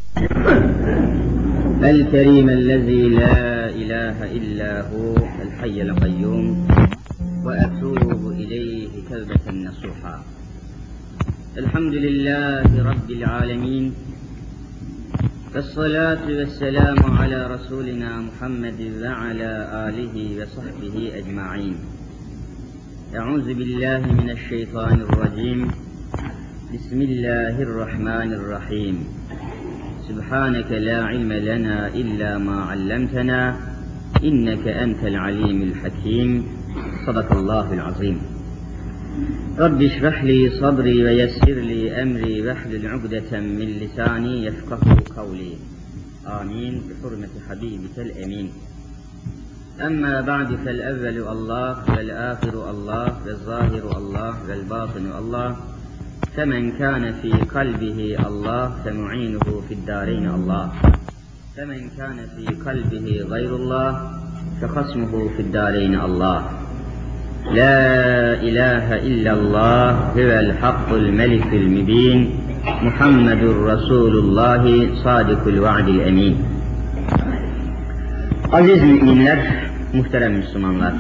الكريم الذي لا إله إلا هو الحي القيوم وأتوب إليه توبة نصوحا. الحمد لله رب العالمين، والصلاة والسلام على رسولنا محمد وعلى آله وصحبه أجمعين. أعوذ بالله من الشيطان الرجيم. بسم الله الرحمن الرحيم. سبحانك لا علم لنا إلا ما علمتنا إنك أنت العليم الحكيم. صدق الله العظيم. رب اشرح لي صدري ويسر لي أمري واحلل عقدة من لساني يفقه قولي. آمين بحرمة حبيبك الأمين. أما بعد، فالأول الله والآخر الله والظاهر الله والباطن الله، فمن كان في قلبه الله فمعينه في الدارين الله، فمن كان في قلبه غير الله فخصمه في الدارين الله. لا إله إلا الله هو الحق الملك المبين محمد رسول الله صادق الوعد الأمين. Aziz müminler, muhterem Müslümanlar,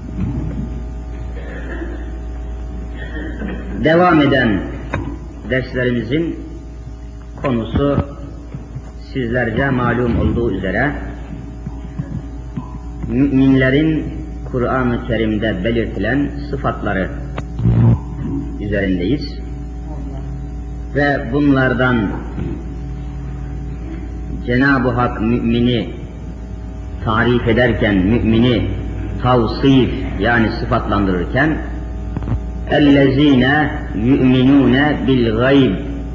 devam eden derslerimizin konusu sizlerce malum olduğu üzere müminlerin Kur'an-ı Kerim'de belirtilen sıfatları üzerindeyiz ve bunlardan Cenab-ı Hak mümini tarif ederken, mümini tavsif yani sıfatlandırırken اَلَّذ۪ينَ يُؤْمِنُونَ بِالْغَيْبِ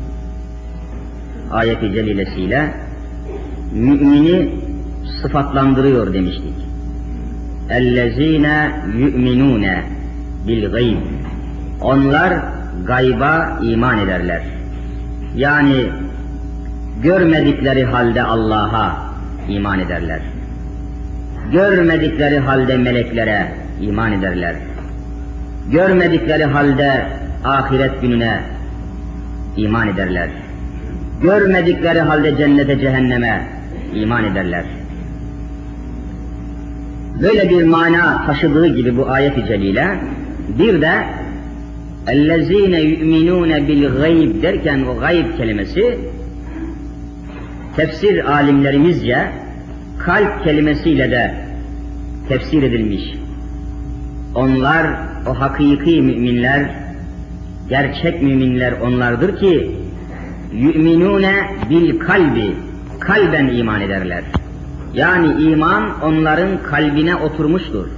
ayet-i celilesiyle mümini sıfatlandırıyor demiştik. اَلَّذ۪ينَ يُؤْمِنُونَ بِالْغَيْبِ onlar gayba iman ederler. Yani görmedikleri halde Allah'a iman ederler. Görmedikleri halde meleklere iman ederler. Görmedikleri halde ahiret gününe iman ederler. Görmedikleri halde cennete cehenneme iman ederler. Böyle bir mana taşıdığı gibi bu ayet-i celile bir de اَلَّذ۪ينَ يُؤْمِنُونَ بِالْغَيْبِ derken o gayb kelimesi tefsir alimlerimizce kalp kelimesiyle de tefsir edilmiş. Onlar o hakiki müminler, gerçek müminler onlardır ki yu'minune bil kalbi, kalben iman ederler. Yani iman onların kalbine oturmuştur.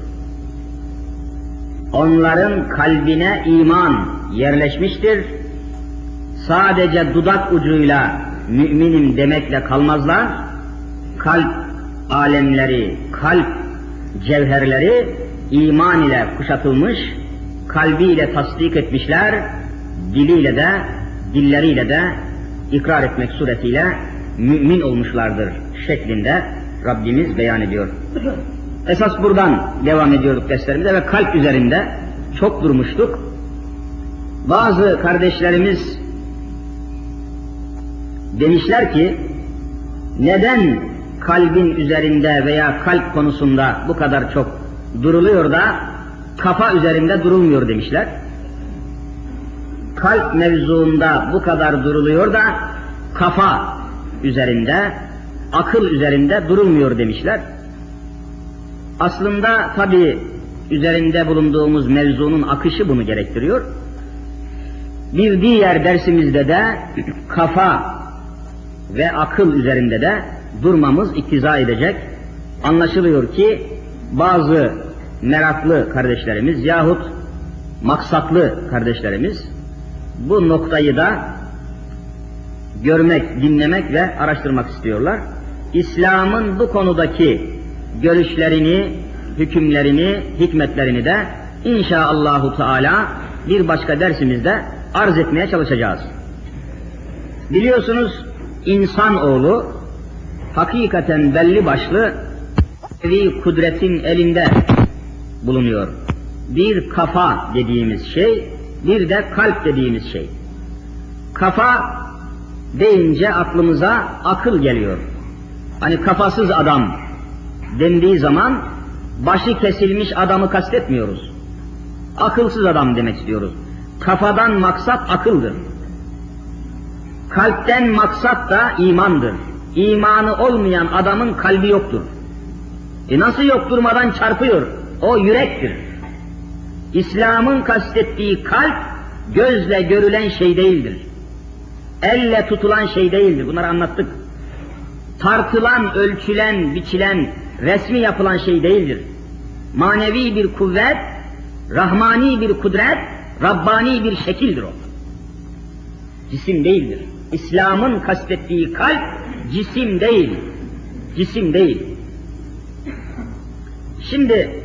Onların kalbine iman yerleşmiştir. Sadece dudak ucuyla müminim demekle kalmazlar. Kalp alemleri, kalp cevherleri iman ile kuşatılmış, kalbiyle tasdik etmişler, dilleriyle de ikrar etmek suretiyle mümin olmuşlardır şeklinde Rabbimiz beyan ediyor. Esas buradan devam ediyorduk derslerimize ve kalp üzerinde çok durmuştuk. Bazı kardeşlerimiz demişler ki, neden kalbin üzerinde veya kalp konusunda bu kadar çok duruluyor da kafa üzerinde durulmuyor demişler. Kalp mevzuunda bu kadar duruluyor da kafa üzerinde, akıl üzerinde durulmuyor demişler. Aslında tabii üzerinde bulunduğumuz mevzunun akışı bunu gerektiriyor. Bir diğer dersimizde de kafa ve akıl üzerinde de durmamız iktiza edecek. Anlaşılıyor ki bazı meraklı kardeşlerimiz yahut maksatlı kardeşlerimiz bu noktayı da görmek, dinlemek ve araştırmak istiyorlar. İslam'ın bu konudaki görüşlerini, hükümlerini, hikmetlerini de inşaallahu teala bir başka dersimizde arz etmeye çalışacağız. Biliyorsunuz insanoğlu hakikaten belli başlı bir kudretin elinde bulunuyor. Bir kafa dediğimiz şey, bir de kalp dediğimiz şey. Kafa deyince aklımıza akıl geliyor. Hani kafasız adam dendiği zaman başı kesilmiş adamı kastetmiyoruz. Akılsız adam demek istiyoruz. Kafadan maksat akıldır. Kalpten maksat da imandır. İmanı olmayan adamın kalbi yoktur. Nasıl yok, durmadan çarpıyor? O yürektir. İslam'ın kastettiği kalp gözle görülen şey değildir. Elle tutulan şey değildir. Bunları anlattık. Tartılan, ölçülen, biçilen, resmi yapılan şey değildir. Manevi bir kuvvet, rahmani bir kudret, Rabbani bir şekildir o. Cisim değildir. İslam'ın kastettiği kalp cisim değil. Cisim değil. Şimdi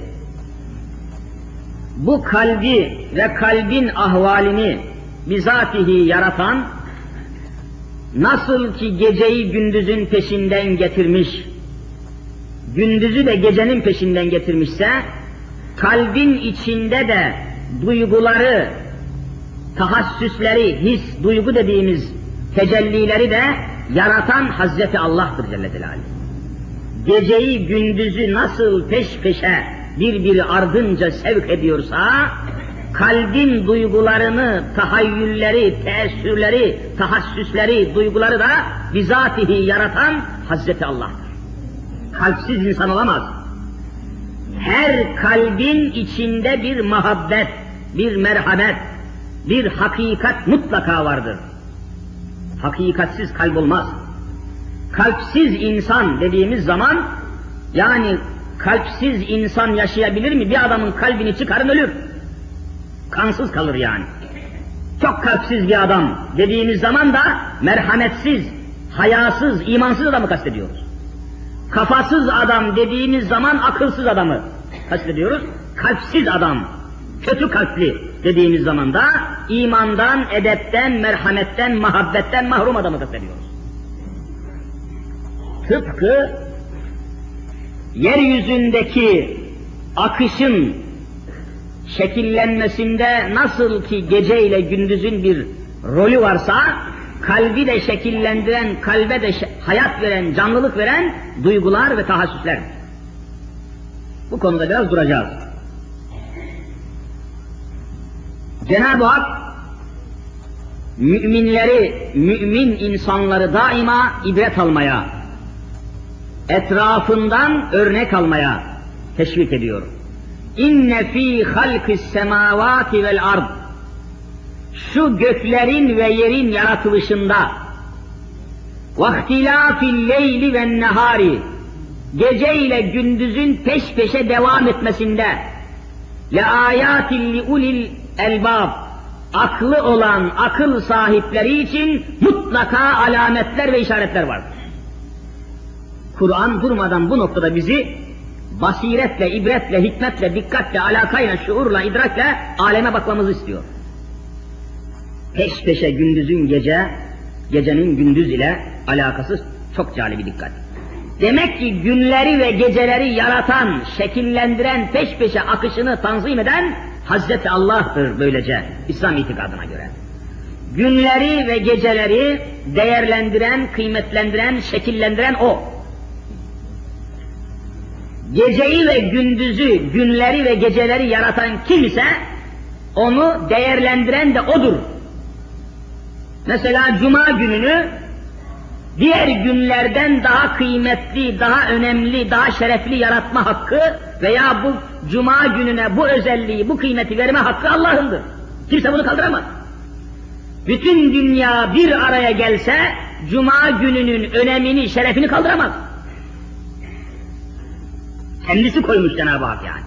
bu kalbi ve kalbin ahvalini bizatihi yaratan, nasıl ki geceyi gündüzün peşinden getirmiş, gündüzü de gecenin peşinden getirmişse, kalbin içinde de duyguları, tahassüsleri, his, duygu dediğimiz tecellileri de yaratan Hazreti Allah'tır Celle Celaluhu. Geceyi gündüzü nasıl peş peşe birbiri ardınca sevk ediyorsa, kalbin duygularını, tahayyülleri, teessürleri, tahassüsleri, duyguları da bizatihi yaratan Hazreti Allah'tır. Kalpsiz insan olamaz. Her kalbin içinde bir muhabbet, bir merhamet, bir hakikat mutlaka vardır. Hakikatsiz kalp olmaz. Kalpsiz insan dediğimiz zaman, yani kalpsiz insan yaşayabilir mi? Bir adamın kalbini çıkarın ölür. Kansız kalır yani. Çok kalpsiz bir adam dediğimiz zaman da merhametsiz, hayasız, imansız adamı kastediyoruz. Kafasız adam dediğimiz zaman akılsız adamı kastediyoruz. Kalpsiz adam, kötü kalpli dediğimiz zaman da imandan, edepten, merhametten, muhabbetten mahrum adamı kastediyoruz. Tıpkı yeryüzündeki akışın şekillenmesinde nasıl ki gece ile gündüzün bir rolü varsa, kalbi de şekillendiren, kalbe de hayat veren, canlılık veren duygular ve tahassüsler. Bu konuda biraz duracağız. Cenab-ı Hak müminleri, mümin insanları daima ibret almaya, etrafından örnek almaya teşvik ediyor. İnne fî halkis semâvâti vel ard. Şu göklerin ve yerin yaratılışında, vahtilâfil leyli ven nehâri, gece ile gündüzün peş peşe devam etmesinde, le âyâtin li ulil elbâb, aklı olan akıl sahipleri için mutlaka alametler ve işaretler vardır. Kur'an durmadan bu noktada bizi basiretle, ibretle, hikmetle, dikkatle, alakayla, şuurla, idrakle aleme bakmamızı istiyor. Peş peşe gündüzün gece, gecenin gündüz ile alakası çok cali bir dikkat. Demek ki günleri ve geceleri yaratan, şekillendiren, peş peşe akışını tanzim eden Hazreti Allah'tır böylece İslam itikadına göre. Günleri ve geceleri değerlendiren, kıymetlendiren, şekillendiren O. Geceyi ve gündüzü, günleri ve geceleri yaratan kim ise onu değerlendiren de O'dur. Mesela Cuma gününü diğer günlerden daha kıymetli, daha önemli, daha şerefli yaratma hakkı veya bu Cuma gününe bu özelliği, bu kıymeti verme hakkı Allah'ındır. Kimse bunu kaldıramaz. Bütün dünya bir araya gelse Cuma gününün önemini, şerefini kaldıramaz. Kendisi koymuş Cenab-ı Hak yani.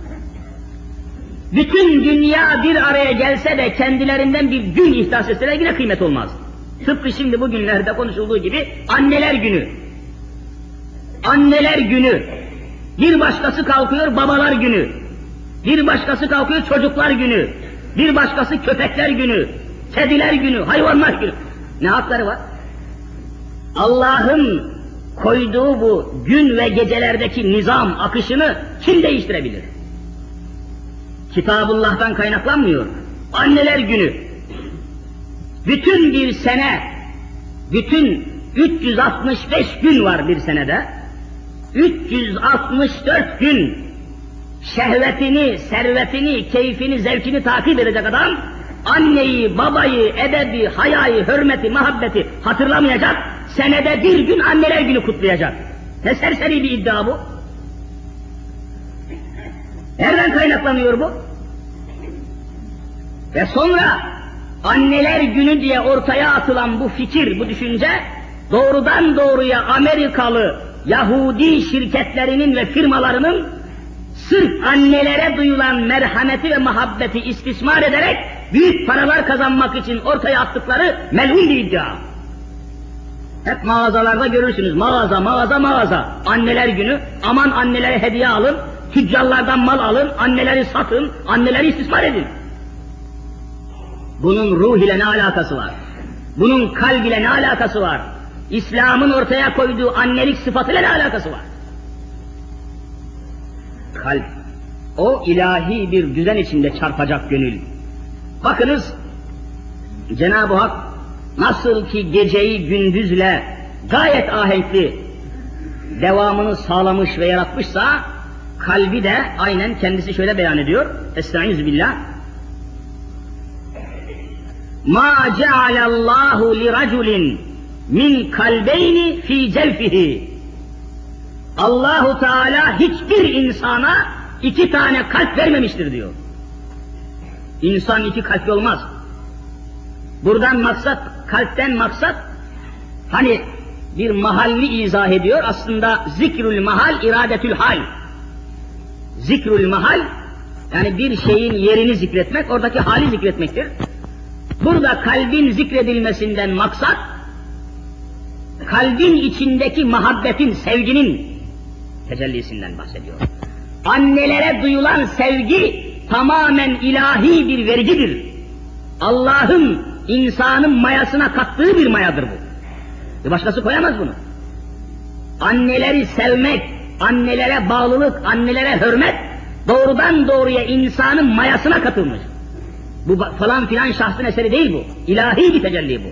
Bütün dünya bir araya gelse de kendilerinden bir gün ihdas etseler yine kıymet olmaz. Tıpkı şimdi bugünlerde konuşulduğu gibi anneler günü. Anneler günü. Bir başkası kalkıyor babalar günü. Bir başkası kalkıyor çocuklar günü. Bir başkası köpekler günü. Kediler günü, hayvanlar günü. Ne hakları var? Allah'ın koyduğu bu gün ve gecelerdeki nizam, akışını kim değiştirebilir? Kitabullah'tan kaynaklanmıyor. Anneler günü. Bütün bir sene Bütün 365 gün var bir senede. 364 gün şehvetini, servetini, keyfini, zevkini takip edecek adam, anneyi, babayı, edebi, hayayı, hürmeti, muhabbeti hatırlamayacak, senede bir gün anneler günü kutlayacak. Ne serseri bir iddia bu? Nereden kaynaklanıyor bu? Ve sonra anneler günü diye ortaya atılan bu fikir, bu düşünce, doğrudan doğruya Amerikalı Yahudi şirketlerinin ve firmalarının sırf annelere duyulan merhameti ve muhabbeti istismar ederek büyük paralar kazanmak için ortaya attıkları melun bir iddia. Hep mağazalarda görürsünüz, mağaza, anneler günü, aman annelere hediye alın, tüccarlardan mal alın, anneleri satın, anneleri istismar edin. Bunun ruh ile ne alakası var? Bunun kalb ile ne alakası var? İslam'ın ortaya koyduğu annelik sıfatıyla ne alakası var? Kalp, o ilahi bir düzen içinde çarpacak gönül. Bakınız, Cenab-ı Hak nasıl ki geceyi gündüzle gayet ahenkli devamını sağlamış ve yaratmışsa, kalbi de aynen kendisi şöyle beyan ediyor. Estaizu billah. مَا جَعَلَ اللّٰهُ لِرَجُلٍ min kalbeyni fi celfihi. Allahu Teala hiçbir insana 2 tane kalp vermemiştir diyor. İnsan 2 kalpli olmaz. Buradan maksat, kalpten maksat, hani bir mahalli izah ediyor, aslında zikrül mahal, iradetül hal. Zikrül mahal, yani bir şeyin yerini zikretmek, oradaki hali zikretmektir. Burada kalbin zikredilmesinden maksat, kalbin içindeki muhabbetin, sevginin tecellisinden bahsediyor. Annelere duyulan sevgi tamamen ilahi bir vergidir. Allah'ın insanın mayasına kattığı bir mayadır bu. Bir başkası koyamaz bunu. Anneleri sevmek, annelere bağlılık, annelere hürmet doğrudan doğruya insanın mayasına katılmış. Bu falan filan şahsın eseri değil bu. İlahi bir tecelli bu.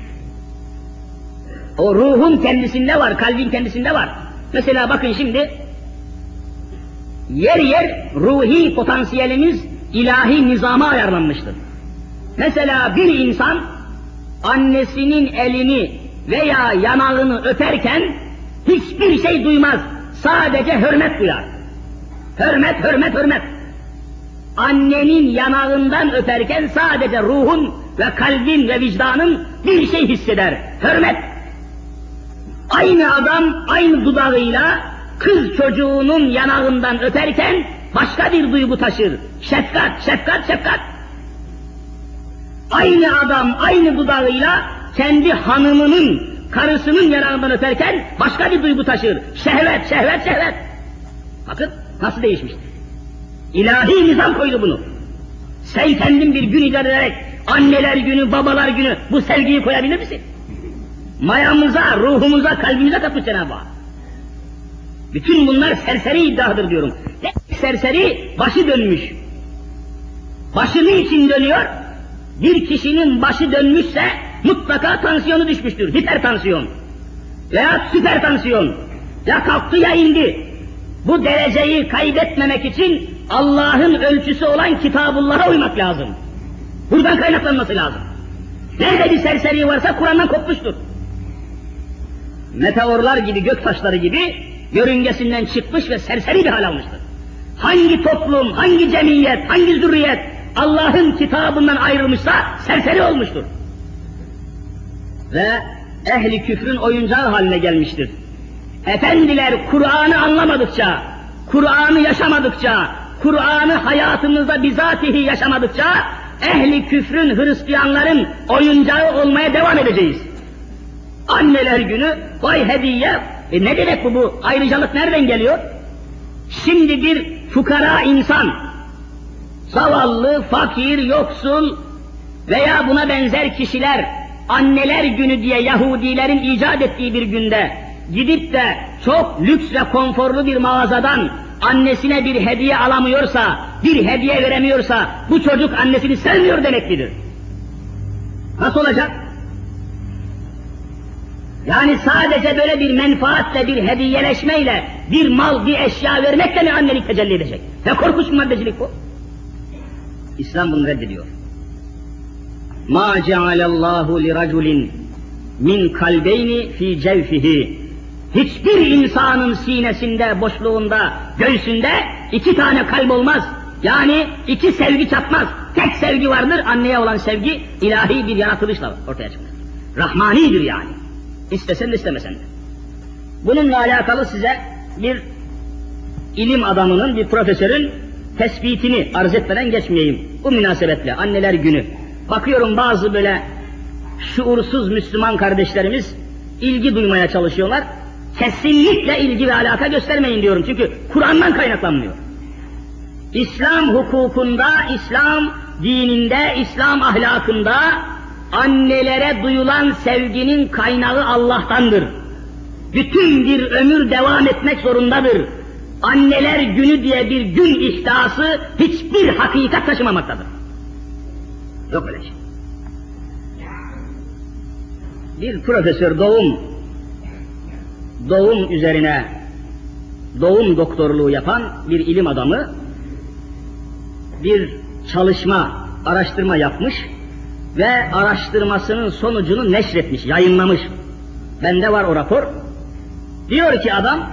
O ruhun kendisinde var, kalbin kendisinde var. Mesela bakın şimdi, yer yer ruhi potansiyelimiz ilahi nizama ayarlanmıştır. Mesela bir insan annesinin elini veya yanağını öperken hiçbir şey duymaz, sadece hürmet duyar. Hürmet, hürmet, hürmet. Annenin yanağından öperken sadece ruhun ve kalbin ve vicdanın bir şey hisseder, hürmet. Aynı adam aynı dudağıyla kız çocuğunun yanağından öperken başka bir duygu taşır. Şefkat, şefkat, şefkat. Aynı adam aynı dudağıyla kendi hanımının, karısının yanağından öperken başka bir duygu taşır. Şehvet, şehvet, şehvet. Bakın nasıl değişmiştir. İlahi nizam koydu bunu. Sen kendin bir gün icat ederek anneler günü, babalar günü bu sevgiyi koyabilir misin? Mayamıza, ruhumuza, kalbimize katmış Cenab-ı Hak. Bütün bunlar serseri iddiadır diyorum. Serseri başı dönmüş. Başı niçin dönüyor? Bir kişinin başı dönmüşse mutlaka tansiyonu düşmüştür. Hipertansiyon veya süpertansiyon. Ya kalktı ya indi. Bu dereceyi kaybetmemek için Allah'ın ölçüsü olan Kitabullah'a uymak lazım. Buradan kaynaklanması lazım. Nerede bir serseri varsa Kur'an'dan kopmuştur. Meteorlar gibi, göktaşları gibi yörüngesinden çıkmış ve serseri bir hal almıştır. Hangi toplum, hangi cemiyet, hangi zürriyet Allah'ın kitabından ayrılmışsa serseri olmuştur. Ve ehli küfrün oyuncağı haline gelmiştir. Efendiler Kur'an'ı anlamadıkça, Kur'an'ı yaşamadıkça, Kur'an'ı hayatımızda bizatihi yaşamadıkça ehli küfrün, Hristiyanların oyuncağı olmaya devam edeceğiz. Anneler günü, vay hediye, ne demek bu ayrıcalık nereden geliyor? Şimdi bir fukara insan, zavallı, fakir, yoksul veya buna benzer kişiler anneler günü diye Yahudilerin icat ettiği bir günde gidip de çok lüks ve konforlu bir mağazadan annesine bir hediye alamıyorsa, bir hediye veremiyorsa bu çocuk annesini sevmiyor demektir. Nasıl olacak? Yani sadece böyle bir menfaatle, bir hediyeleşmeyle, bir mal, bir eşya vermekle mi annelik tecelli edecek? Ne korkunç bir maddecilik bu? İslam bunu reddediyor. مَا جَعَلَ اللّٰهُ لِرَجُلٍ min kalbeyni fi cevfihi. Hiçbir insanın sinesinde, boşluğunda, göğsünde 2 tane kalp olmaz. Yani 2 sevgi çatmaz. Tek sevgi vardır, anneye olan sevgi ilahi bir yaratılışla ortaya çıkar. Rahmanidir yani. İstesen de istemesen de. Bununla alakalı size bir ilim adamının, bir profesörün tespitini arz etmeden geçmeyeyim. Bu münasebetle Anneler Günü. Bakıyorum bazı böyle şuursuz Müslüman kardeşlerimiz ilgi duymaya çalışıyorlar. Kesinlikle ilgi ve alaka göstermeyin diyorum. Çünkü Kur'an'dan kaynaklanmıyor. İslam hukukunda, İslam dininde, İslam ahlakında annelere duyulan sevginin kaynağı Allah'tandır. Bütün bir ömür devam etmek zorundadır. Anneler Günü diye bir gün ihtiyası hiçbir hakikat taşımamaktadır. Yok öyle şey. Bir profesör doğum üzerine doğum doktorluğu yapan bir ilim adamı bir çalışma, araştırma yapmış ve araştırmasının sonucunu neşretmiş, yayınlamış. Bende var o rapor. Diyor ki adam,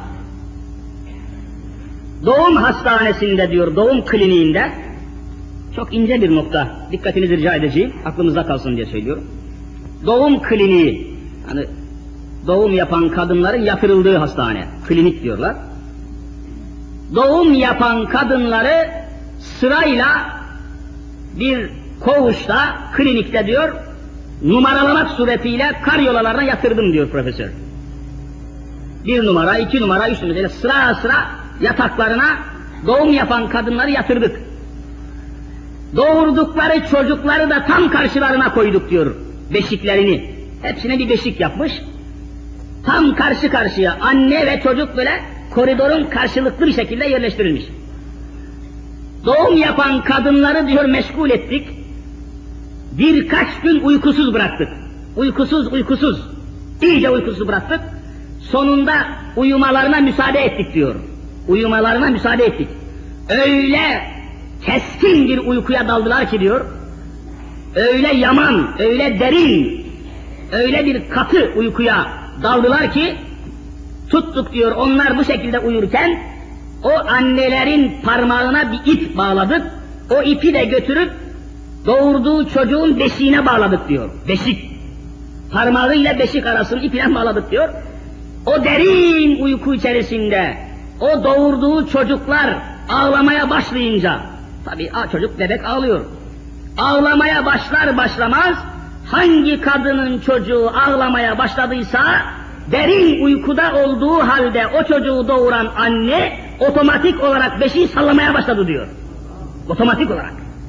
doğum hastanesinde diyor, doğum kliniğinde, çok ince bir nokta, dikkatinizi rica edeceğim, aklımızda kalsın diye söylüyorum. Doğum kliniği, hani doğum yapan kadınların yatırıldığı hastane, klinik diyorlar. Doğum yapan kadınları sırayla bir koğuşta, klinikte diyor, numaralamak suretiyle karyolalarına yatırdım diyor profesör. 1 numara, 2 numara, 3 numara, sıra sıra yataklarına doğum yapan kadınları yatırdık. Doğurdukları çocukları da tam karşılarına koyduk diyor, beşiklerini. Hepsine bir beşik yapmış. Tam karşı karşıya anne ve çocuk böyle koridorun karşılıklı bir şekilde yerleştirilmiş. Doğum yapan kadınları diyor meşgul ettik. Birkaç gün uykusuz bıraktık. Uykusuz. İyice uykusuz bıraktık. Sonunda uyumalarına müsaade ettik diyor. Uyumalarına müsaade ettik. Öyle keskin bir uykuya daldılar ki diyor. Öyle yaman, öyle derin, öyle bir katı uykuya daldılar ki tuttuk diyor, onlar bu şekilde uyurken o annelerin parmağına bir ip bağladık. O ipi de götürüp doğurduğu çocuğun beşiğine bağladık diyor. Beşik. Parmağıyla beşik arasını iple bağladık diyor. O derin uyku içerisinde o doğurduğu çocuklar ağlamaya başlayınca, tabii çocuk bebek ağlıyor. Ağlamaya başlar başlamaz hangi kadının çocuğu ağlamaya başladıysa derin uykuda olduğu halde o çocuğu doğuran anne otomatik olarak beşiği sallamaya başladı diyor. Otomatik olarak.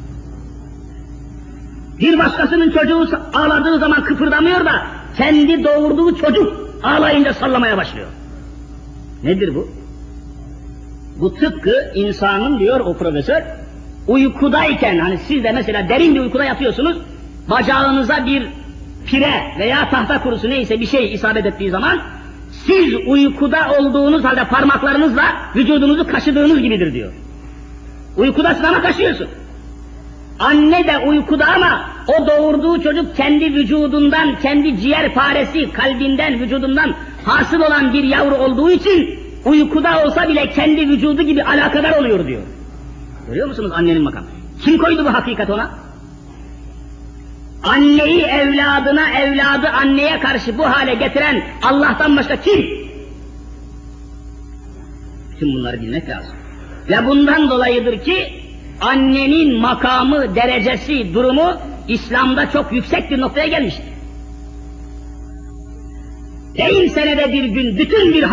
Bir başkasının çocuğu ağladığı zaman kıpırdamıyor da kendi doğurduğu çocuk ağlayınca sallamaya başlıyor. Nedir bu? Bu tıpkı insanın diyor o profesör, uykudayken, hani siz de mesela derin bir uykuda yatıyorsunuz, bacağınıza bir pire veya tahta kurusu neyse bir şey isabet ettiği zaman, siz uykuda olduğunuz halde parmaklarınızla vücudunuzu kaşıdığınız gibidir diyor. Uykudasın ama kaşıyorsun. Anne de uykuda ama o doğurduğu çocuk kendi vücudundan, kendi ciğer paresi, kalbinden, vücudundan hasıl olan bir yavru olduğu için uykuda olsa bile kendi vücudu gibi alakadar oluyor diyor. Görüyor musunuz annenin makamı? Kim koydu bu hakikat ona? Anneyi evladına, evladı anneye karşı bu hale getiren Allah'tan başka kim? Bütün bunları bilmek lazım. Ve bundan dolayıdır ki annenin makamı, derecesi, durumu İslam'da çok yüksek bir noktaya gelmiştir. Değil senede bir gün, bütün bir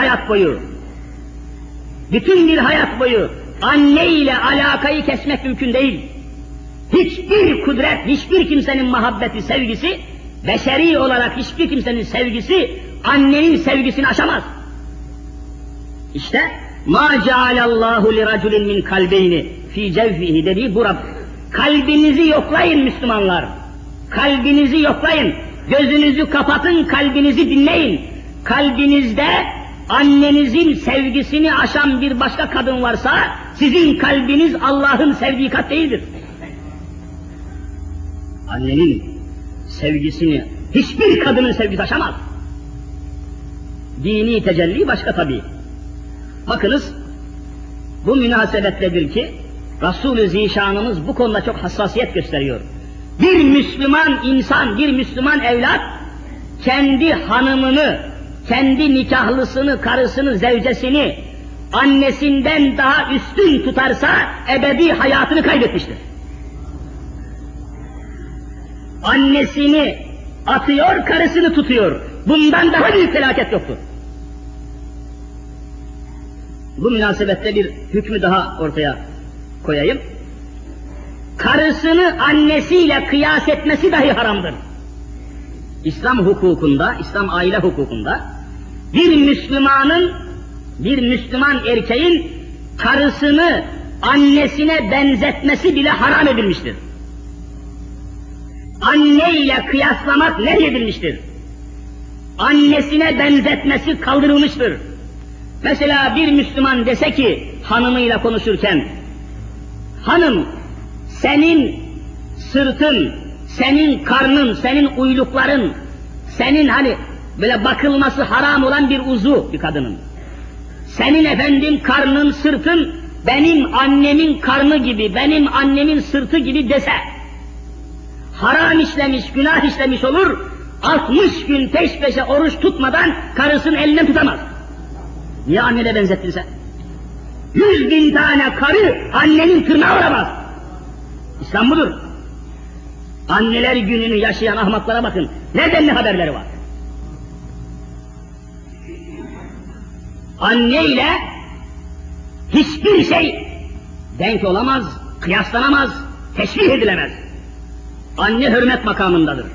hayat boyu anne ile alakayı kesmek mümkün değil. Hiçbir kudret, hiçbir kimsenin muhabbeti, sevgisi, beşeri olarak hiçbir kimsenin sevgisi, annenin sevgisini aşamaz. İşte مَا جَعَلَ اللّٰهُ لِرَجُلٍ مِنْ kalbeyni fi cevfihi dediği bu Rab. Kalbinizi yoklayın Müslümanlar. Kalbinizi yoklayın. Gözünüzü kapatın, kalbinizi dinleyin. kalbinizde annenizin sevgisini aşan bir başka kadın varsa, sizin kalbiniz Allah'ın sevdiği kat değildir. Annenin sevgisini hiçbir kadının sevgisi aşamaz. Dini tecelli başka tabii. Bakınız, bu münasebetledir ki Resul-i Zişanımız bu konuda çok hassasiyet gösteriyor. Bir Müslüman insan, bir Müslüman evlat kendi hanımını, kendi nikahlısını, karısını, zevcesini annesinden daha üstün tutarsa ebedi hayatını kaybetmiştir. Annesini atıyor, karısını tutuyor. Bundan daha büyük felaket yoktur. Bu münasebette bir hükmü daha ortaya koyayım. Karısını annesiyle kıyas etmesi dahi haramdır. İslam hukukunda, İslam aile hukukunda bir Müslüman erkeğin karısını annesine benzetmesi bile haram edilmiştir. Anne ile kıyaslamak nehyedilmiştir. Annesine benzetmesi kaldırılmıştır. Mesela bir Müslüman dese ki hanımıyla konuşurken, hanım senin sırtın, senin karnın, senin uylukların, senin hani böyle bakılması haram olan bir uzu bir kadının. Senin efendim karnın, sırtın benim annemin karnı gibi, benim annemin sırtı gibi dese, haram işlemiş, günah işlemiş olur, 60 gün peş peşe oruç tutmadan karısının elinden tutamaz. Niye annene benzettin sen? 100.000 tane karı annenin tırnağı olamaz. İslam budur. Anneler gününü yaşayan ahmaklara bakın. Nereden ne haberleri var? Anne ile hiçbir şey denk olamaz, kıyaslanamaz, teşbih edilemez. Anne hürmet makamındadır.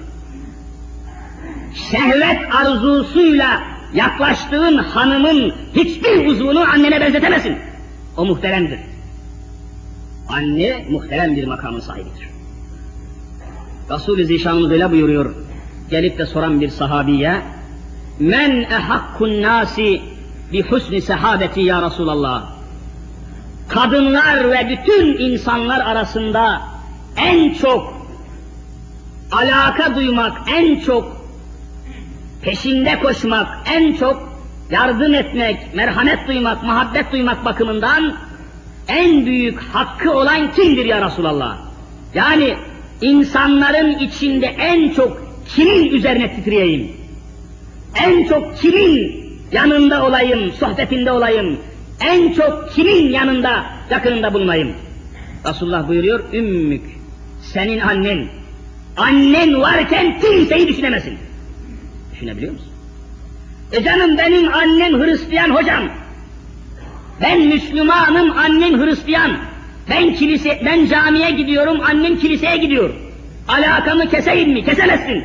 Şehvet arzusuyla yaklaştığın hanımın hiçbir uzvunu annene benzetemezsin. O muhteremdir. Anne muhterem bir makamın sahibidir. Resul-i Zişanımız öyle buyuruyor. Gelip de soran bir sahabiye, men ehakkun nasi bi husni sahabeti ya Resulallah. Kadınlar ve bütün insanlar arasında en çok alaka duymak, en çok peşinde koşmak, en çok yardım etmek, merhamet duymak, muhabbet duymak bakımından en büyük hakkı olan kimdir ya Resulallah? Yani insanların içinde en çok kimin üzerine titreyeyim? En çok kimin yanında olayım, sohbetinde olayım? En çok kimin yanında, yakınında bulunayım? Resulullah buyuruyor, ümmük, senin annen. Annen varken kimseyi düşünemezsin. Düşünebiliyor musun? Canım benim annem Hristiyan hocam. Ben Müslümanım, annem Hristiyan. Ben camiye gidiyorum, annem kiliseye gidiyor. Alakamı keseyim mi? Kesemezsin.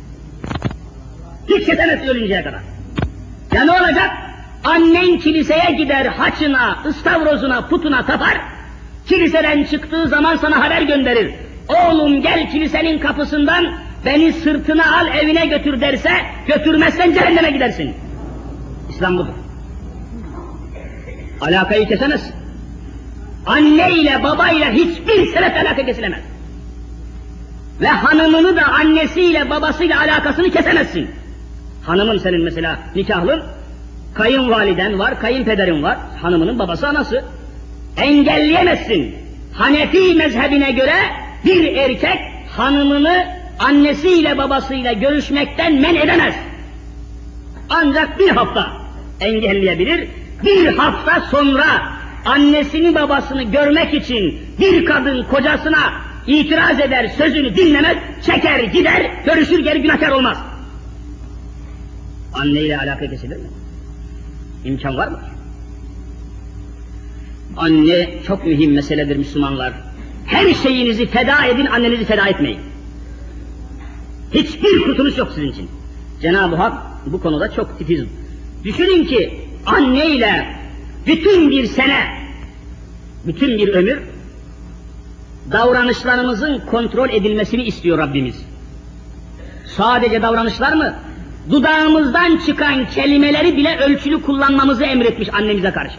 Hiç kesemezsin ölünceye kadar. Ya ne olacak? Annen kiliseye gider, haçına, ıstavrozuna, putuna tapar. Kiliseden çıktığı zaman sana haber gönderir. Oğlum gel kilisenin kapısından beni sırtına al evine götür derse, götürmezsen cehenneme gidersin. İslam budur. Alakayı kesemez. Anne ile baba ile hiçbir sebep alaka kesilemez. Ve hanımını da annesiyle babasıyla alakasını kesemezsin. Hanımın senin mesela nikahlın, kayınvaliden var, kayınpederin var, hanımının babası anası. Engelleyemezsin. Hanefi mezhebine göre bir erkek hanımını annesiyle babasıyla görüşmekten men edemez. Ancak bir hafta engelleyebilir. Bir hafta sonra annesini babasını görmek için bir kadın kocasına itiraz eder, sözünü dinlemez, çeker gider, görüşür geri günahkar olmaz. Anneyle alaka kesilir mi? İmkan var mı? Anne çok mühim meseledir Müslümanlar. Her şeyinizi feda edin, annenizi feda etmeyin. Hiçbir kurtuluş yok sizin için. Cenab-ı Hak bu konuda çok titiz. Düşünün ki anneyle bütün bir sene, bütün bir ömür davranışlarımızın kontrol edilmesini istiyor Rabbimiz. Sadece davranışlar mı? dudağımızdan çıkan kelimeleri bile ölçülü kullanmamızı emretmiş annemize karşı.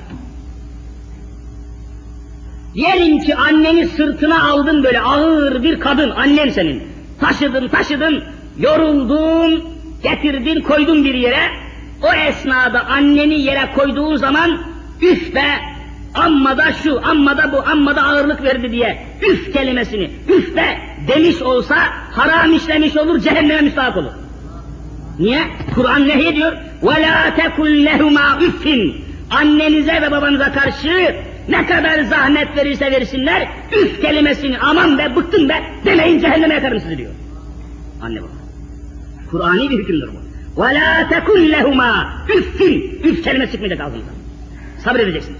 Diyelim ki anneni sırtına aldın, böyle ağır bir kadın, annen senin. Taşıdın, yoruldun, getirdin, koydun bir yere. O esnada anneni yere koyduğun zaman üf be, amma da şu, amma da bu, amma da ağırlık verdi diye üf kelimesini üf be demiş olsa haram işlemiş olur, cehenneme müstahak olur. Niye? Kur'an nehyediyor. وَلَا تَكُلْ لَهُمَا üffin. Annenize ve babanıza karşı ne kadar zahmet verirse versinler, üf kelimesini aman be, bıktım be demeyin, cehenneme yakarım sizi diyor. Anne baba. Kur'ani bir hükümdür bu. وَلَا تَكُلْ لَهُمَا üffin. Üf kelimesi çıkmayacak ağzınızdan. Sabredeceksiniz.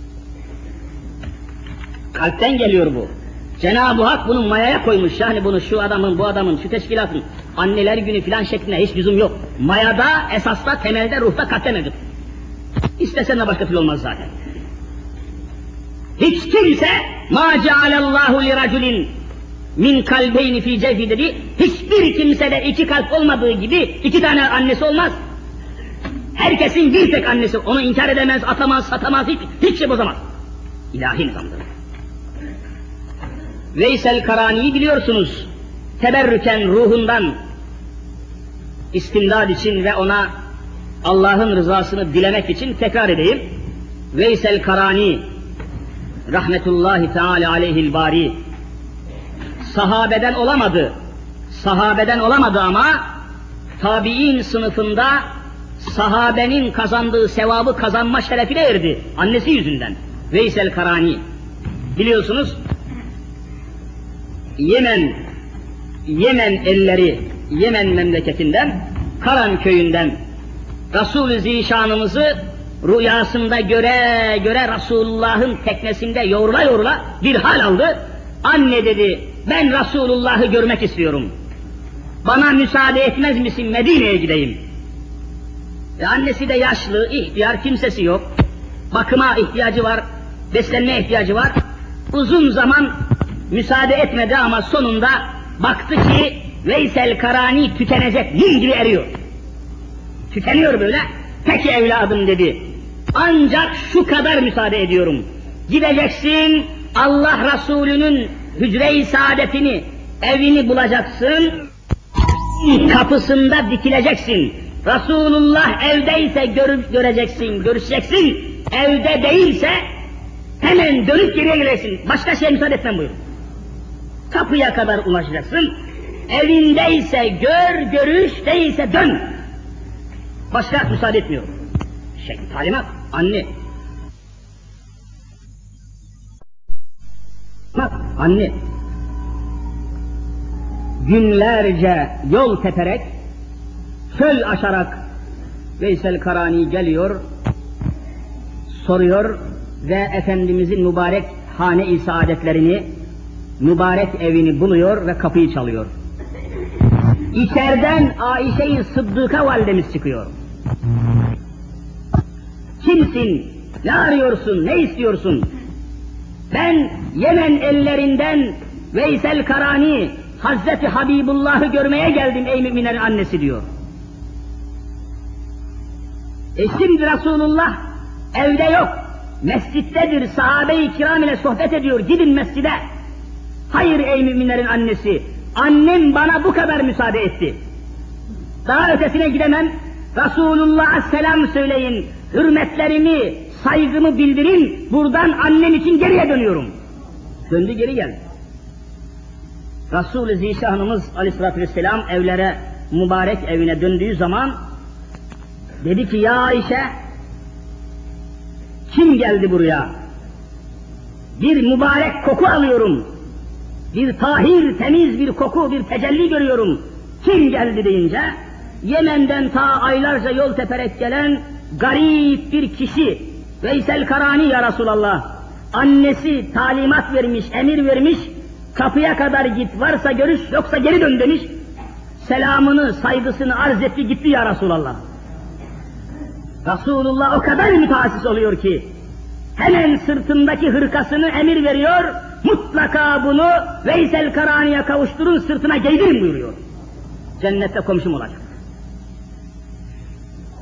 Kalpten geliyor bu. Cenab-ı Hak bunu mayaya koymuş, yani bunu şu adamın, bu adamın, şu teşkilatın anneler günü filan şeklinde hiç lüzum yok. Mayada, esasda, temelde, ruhta, kalpte mevcut. İstesen de başka türlü olmaz zaten. Hiç kimse مَا جَعَلَ اللّٰهُ لِرَجُلٍ min kalbeyni fi cevfi dedi. Hiçbir kimsede iki kalp olmadığı gibi iki tane annesi olmaz. Herkesin bir tek annesi. Onu inkar edemez, atamaz, satamaz, hiç şey bozamaz. İlahi nizamdır. Veysel Karani'yi biliyorsunuz. Teberrüken ruhundan istimdad için ve ona Allah'ın rızasını dilemek için tekrar edeyim. Veysel Karani rahmetullahi teala aleyhil bari sahabeden olamadı ama tabi'in sınıfında sahabenin kazandığı sevabı kazanma şerefine erdi. Annesi yüzünden. Veysel Karani. Biliyorsunuz Yemen elleri, Yemen memleketinden, Karan köyünden Resul-i Zişanımızı rüyasında göre Resulullah'ın teknesinde yoğrula bir hal aldı. Anne dedi, ben Resulullah'ı görmek istiyorum. Bana müsaade etmez misin, Medine'ye gideyim. Annesi de yaşlı, ihtiyar, kimsesi yok. Bakıma ihtiyacı var, beslenmeye ihtiyacı var. Uzun zaman müsaade etmedi ama sonunda baktı ki Veysel Karani tükenecek, mum gibi eriyor. Tükeniyor böyle. Peki evladım dedi. Ancak şu kadar müsaade ediyorum. Gideceksin, Allah Resulü'nün hücre-i saadetini, evini bulacaksın, kapısında dikileceksin. Resulullah evdeyse görüşeceksin, evde değilse hemen dönüp geriye geleceksin. Başka şeye müsaade etmem buyur. Kapıya kadar ulaşacaksın, evindeyse görüş, değilse dön. Başka müsaade etmiyorum. Talimat, anne. Bak, anne. Günlerce yol teperek, çöl aşarak Veysel Karani geliyor, soruyor ve Efendimizin mübarek hane-i saadetlerini, mübarek evini buluyor ve kapıyı çalıyor. İçeriden Ayşe-i Sıddıka validemiz çıkıyor. Kimsin? Ne arıyorsun? Ne istiyorsun? Ben Yemen ellerinden Veysel Karani, Hazreti Habibullah'ı görmeye geldim ey müminlerin annesi diyor. Şimdi Resulullah evde yok, mescittedir, sahabe-i kiram ile sohbet ediyor, gidin mescide. Hayır ey müminlerin annesi, annem bana bu kadar müsaade etti. Daha ötesine gidemem, Resulullah'a selam söyleyin, hürmetlerimi, saygımı bildirin, buradan annem için geriye dönüyorum. Döndü, geri geldi. Resul-i Zişanımız aleyhissalatü vesselam evlere, mübarek evine döndüğü zaman dedi ki ya Ayşe, kim geldi buraya? Bir mübarek koku alıyorum. Bir tahir, temiz bir koku, bir tecelli görüyorum. Kim geldi deyince, Yemen'den ta aylarca yol teperek gelen garip bir kişi, Veysel Karani ya Resulallah. Annesi talimat vermiş, emir vermiş, kapıya kadar git, varsa görüş, yoksa geri dön demiş. Selamını, saygısını arz etti, gitti ya Resulallah. Resulullah o kadar mütehassıs oluyor ki, hemen sırtındaki hırkasını emir veriyor, mutlaka bunu Veysel Karani'ye kavuşturun, sırtına giydirin buyuruyor. Cennette komşum olacak.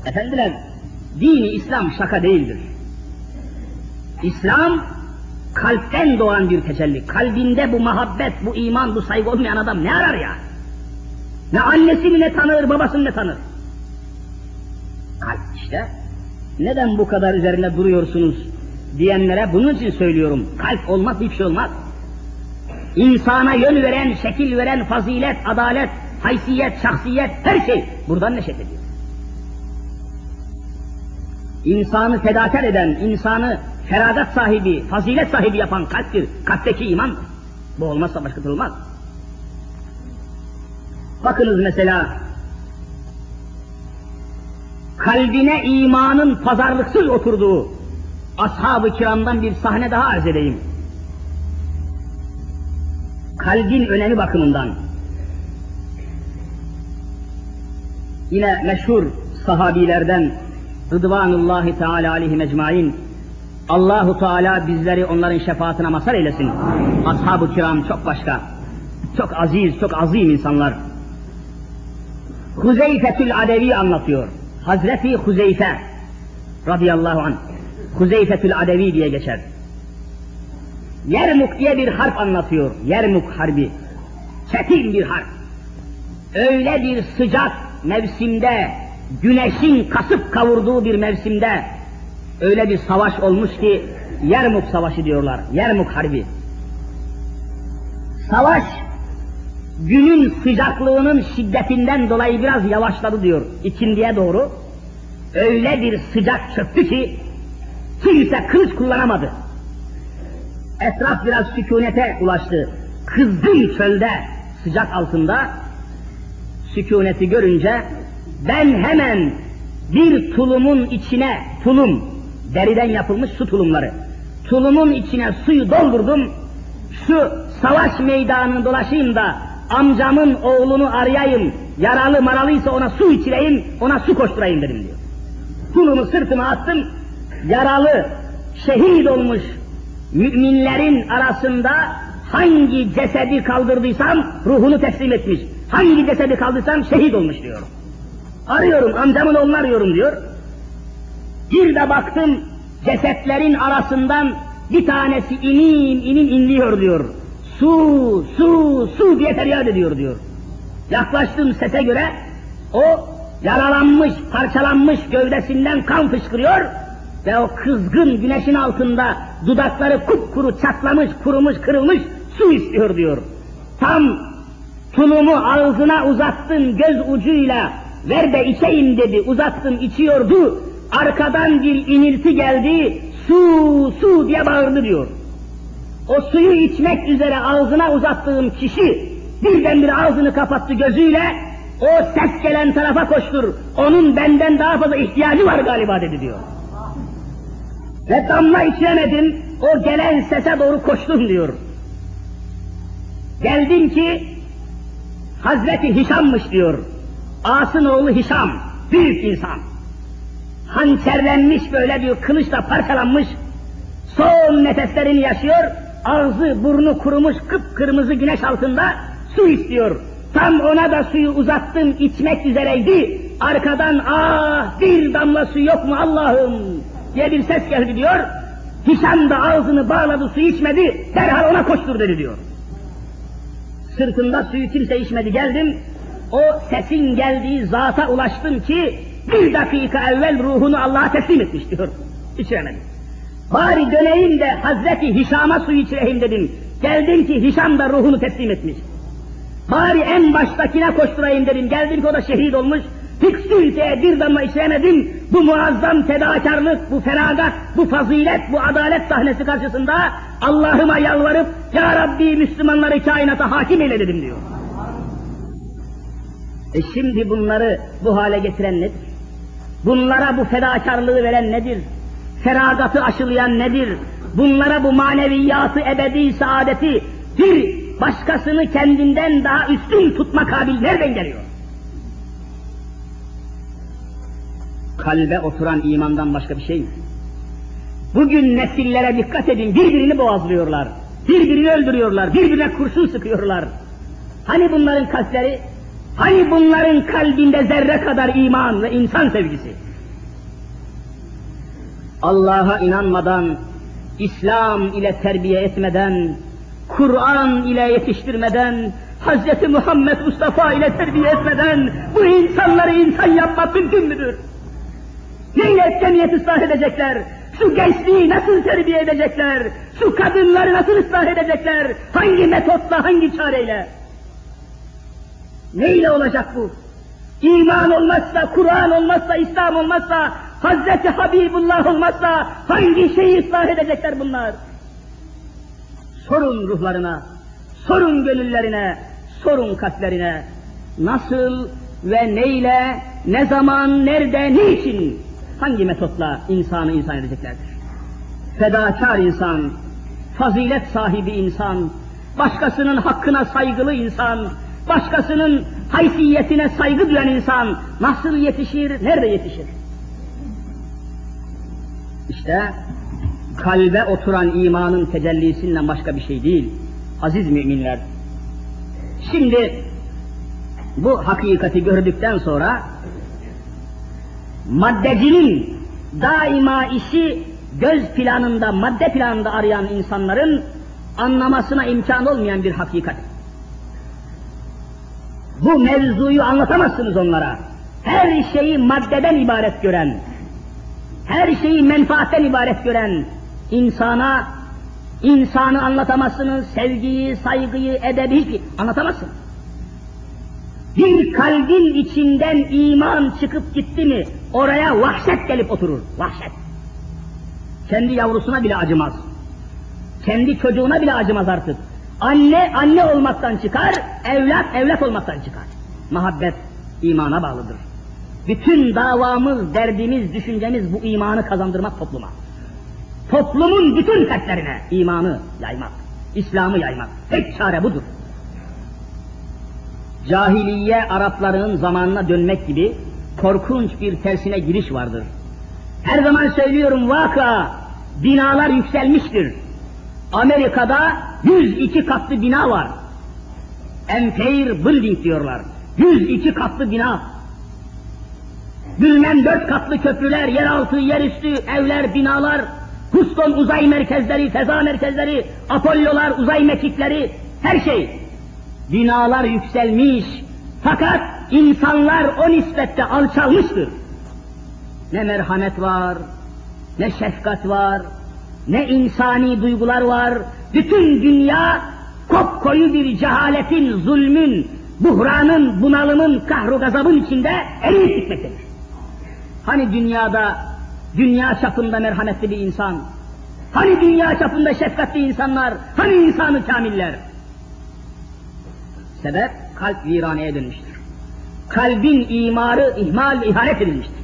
Efendiler, dini İslam şaka değildir. İslam, kalpten doğan bir tecelli. Kalbinde bu muhabbet, bu iman, bu saygı olmayan adam ne arar ya? Ne annesini ne tanır, babasını ne tanır? Kalp işte. Neden bu kadar üzerine duruyorsunuz diyenlere bunun için söylüyorum. Kalp olmaz, hiçbir şey olmaz. İnsana yön veren, şekil veren fazilet, adalet, haysiyet, şahsiyet, her şey buradan neşet ediyor. İnsanı fedakar eden, insanı feragat sahibi, fazilet sahibi yapan kalptir. Kalpteki imandır. Bu olmazsa başka türlü olmaz. Bakınız mesela, kalbine imanın pazarlıksız oturduğu ashab-ı kiramdan bir sahne daha arz edeyim. Kalbin önemi bakımından. Yine meşhur sahabilerden Rıdvanullahi Teala aleyhi mecmain, Allahu Teala bizleri onların şefaatine mazhar eylesin. Ashab-ı kiram çok başka, çok aziz, çok azim insanlar. Huzeyfetül Adevi anlatıyor. Hazreti Huzeyfe radıyallahu anh, Huzeyfetül Adevi diye geçer. Yermuk diye bir harp anlatıyor. Yermuk harbi. Çetin bir harp. Öyle bir sıcak mevsimde, güneşin kasıp kavurduğu bir mevsimde öyle bir savaş olmuş ki Yermuk Savaşı diyorlar. Yermuk Harbi. Savaş günün sıcaklığının şiddetinden dolayı biraz yavaşladı diyor. İkindiye doğru öyle bir sıcak çöktü ki kimse kılıç kullanamadı. Etraf biraz sükunete ulaştı. Kızgın çölde, sıcak altında sükuneti görünce ben hemen bir tulumun içine, tulum, deriden yapılmış su tulumları, tulumun içine suyu doldurdum, şu savaş meydanını dolaşayım da amcamın oğlunu arayayım, yaralı maralıysa ona su içireyim, ona su koşturayım dedim diyor. Tulumu sırtıma attım, yaralı, şehit olmuş müminlerin arasında hangi cesedi kaldırdıysam ruhunu teslim etmiş, hangi cesedi kaldırdıysam şehit olmuş diyor. Arıyorum, amcamın oğlunu arıyorum diyor. Bir de baktım, cesetlerin arasından bir tanesi inim inliyor diyor. Su, su, su diye feryat ediyor diyor. Yaklaştığım sese göre o yaralanmış, parçalanmış gövdesinden kan fışkırıyor ve o kızgın güneşin altında dudakları kupkuru, çatlamış, kurumuş, kırılmış su istiyor diyor. Tam tulumu ağzına uzattım göz ucuyla, ver de içeyim dedi, uzattım içiyordu, arkadan bir inilti geldi, su, su diye bağırdı diyor. O suyu içmek üzere ağzına uzattığım kişi birdenbire ağzını kapattı gözüyle, o ses gelen tarafa koştur, onun benden daha fazla ihtiyacı var galiba dedi diyor. Ve damla içemedim, o gelen sese doğru koştum diyor. Geldim ki Hazreti Hişam'mış diyor. As'ın oğlu Hişam, büyük insan. Hançerlenmiş böyle bir kılıçla parçalanmış, son nefeslerini yaşıyor, ağzı burnu kurumuş kıpkırmızı güneş altında su istiyor. Tam ona da suyu uzattım, içmek üzereydi. Arkadan ah bir damla su yok mu Allah'ım diye bir ses geldi diyor. Hişam da ağzını bağladı, su içmedi, derhal ona koştur dedi diyor. Sırtında suyu kimse içmedi, geldim. O sesin geldiği zata ulaştım ki bir dakika evvel ruhunu Allah'a teslim etmiş diyor. İçiremedim. Bari döneyim de Hazreti Hişam'a suyu içireyim dedim. Geldim ki Hişam da ruhunu teslim etmiş. Bari en baştakine koşturayım dedim. Geldim ki o da şehit olmuş. Hiç kimseye bir damla içiremedim. Bu muazzam fedakarlık, bu feragat, bu fazilet, bu adalet sahnesi karşısında Allah'ıma yalvarıp Ya Rabbi Müslümanları kainata hakim eyle dedim diyor. Şimdi bunları bu hale getiren nedir? Bunlara bu fedakarlığı veren nedir? Feragatı aşılayan nedir? Bunlara bu maneviyatı, ebedi saadeti, bir başkasını kendinden daha üstün tutma kabil nereden geliyor? Kalbe oturan imandan başka bir şey mi? Bugün nesillere dikkat edin, birbirini boğazlıyorlar, birbirini öldürüyorlar, birbirine kurşun sıkıyorlar. Hani bunların kalpleri, hani bunların kalbinde zerre kadar iman ve insan sevgisi, Allah'a inanmadan, İslam ile terbiye etmeden, Kur'an ile yetiştirmeden, Hz. Muhammed Mustafa ile terbiye etmeden bu insanları insan yapmak mümkün müdür? Neyle cemiyet ıslah edecekler? Şu gençliği nasıl terbiye edecekler? Şu kadınları nasıl ıslah edecekler? Hangi metotla, hangi çareyle? Neyle olacak bu? İman olmazsa, Kur'an olmazsa, İslam olmazsa, Hazreti Habibullah olmazsa hangi şeyi ıslah edecekler bunlar? Sorun ruhlarına, sorun gönüllerine, sorun kalplerine. Nasıl ve neyle, ne zaman, nerede, niçin, hangi metotla insanı insan edeceklerdir? Fedakar insan, fazilet sahibi insan, başkasının hakkına saygılı insan, başkasının haysiyetine saygı duyan insan nasıl yetişir, nerede yetişir? İşte kalbe oturan imanın tecellisinden başka bir şey değil, aziz müminler. Şimdi bu hakikati gördükten sonra maddecinin daima işi göz planında, madde planında arayan insanların anlamasına imkan olmayan bir hakikat. Bu mevzuyu anlatamazsınız onlara. Her şeyi maddeden ibaret gören, her şeyi menfaatten ibaret gören insanı anlatamazsınız, sevgiyi, saygıyı, edebi hiçbir anlatamazsınız. Bir kalbin içinden iman çıkıp gitti mi, oraya vahşet gelip oturur, vahşet. Kendi yavrusuna bile acımaz, kendi çocuğuna bile acımaz artık. Anne olmaktan çıkar, evlat olmaktan çıkar. Muhabbet imana bağlıdır. Bütün davamız, derdimiz, düşüncemiz bu imanı kazandırmak topluma. Toplumun bütün fertlerine imanı yaymak, İslam'ı yaymak. Tek çare budur. Cahiliye Arapların zamanına dönmek gibi korkunç bir tersine giriş vardır. Her zaman söylüyorum, vaka binalar yükselmiştir. Amerika'da 102 katlı bina var. Empire Building diyorlar. 102 katlı bina. Bilmem 4 katlı köprüler, yeraltı, yerüstü, evler, binalar, Houston uzay merkezleri, feza merkezleri, Apollo'lar, uzay mekikleri, her şey. Binalar yükselmiş. Fakat insanlar o nispette alçalmıştır. Ne merhamet var, ne şefkat var, ne insani duygular var. Bütün dünya kopkoyu bir cehaletin, zulmün, buhranın, bunalımın, kahru gazabın içinde eriyip gitmektedir. Hani dünya çapında merhametli bir insan, hani dünya çapında şefkatli insanlar, hani insanı kamiller? Sebep kalp viraneye dönmüştür. Kalbin imarı ihmal ve ihanet edilmiştir.